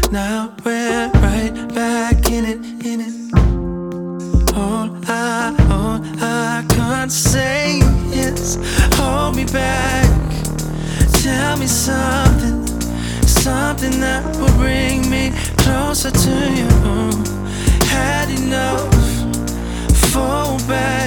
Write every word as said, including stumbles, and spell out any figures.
Now we're right back in it, in it. All I, all I can't say is hold me back. Tell me something, something that will bring me closer to you. Had enough, fall back.